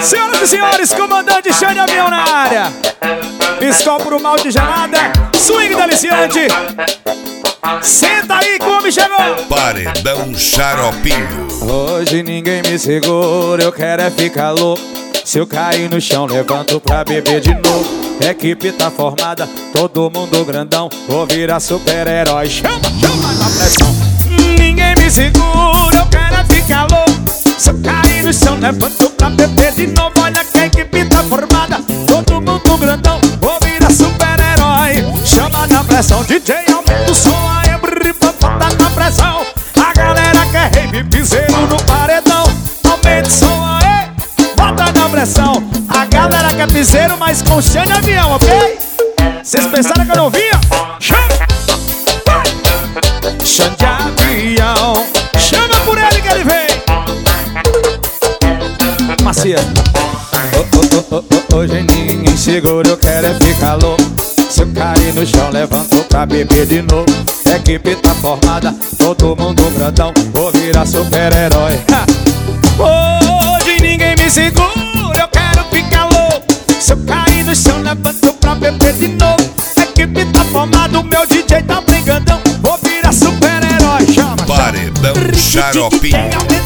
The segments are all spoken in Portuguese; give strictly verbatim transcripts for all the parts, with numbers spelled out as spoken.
Senhoras e senhores, comandante Xande Avião na área. Skol pro mal de gelada, swing deliciante. Senta aí que o homem chegou. Paredão Xaropinho. Hoje ninguém me segura, eu quero é ficar louco. Se eu cair no chão, levanto pra beber de novo. Equipe tá formada, todo mundo grandão. Vou virar super-herói, chama, chama na pressão. Ninguém me segura, eu quero é ficar louco. Se eu cair no chão, levanto pra beber de novo. Olha que a equipe tá formada, todo mundo grandão. Vou virar super-herói, chama na pressão. D J, aumenta o som aí, bota na pressão. A galera quer rave, piseiro no paredão. Aumenta o som aí, bota na pressão. A galera quer piseiro, mas com Xande Avião, ok? Vocês pensaram que eu não via? Chama! Xande Avião, chama por ele que ele vem. Macia. Oh, oh, oh, oh, hoje ninguém segura, eu quero é ficar louco. Se eu cair no chão, levanto pra beber de novo. Equipe tá formada, todo mundo grandão. Vou virar super-herói. Hoje ninguém me segura, eu quero ficar louco. Se eu cair no chão, levanto pra beber de novo. Equipe tá formada, o meu D J tá brigandão. Vou virar super-herói, chama. Paredão Xaropinho.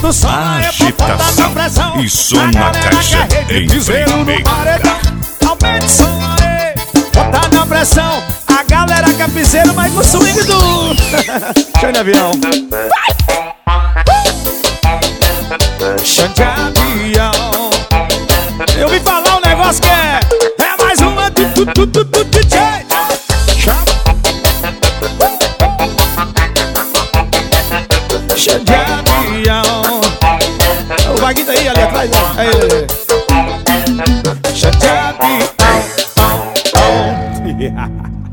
Agitação e som na caixa em primeira. Aumente o som aí, bota na pressão. A galera quer piseiro, mas no swing do Xande Avião. Xande Avião. Eu vim falar um negócio que é É mais uma do do do do do D J. Xande Avião. O Vaguinho tá aí, ali atrás. Aí, aí. Xande Avião.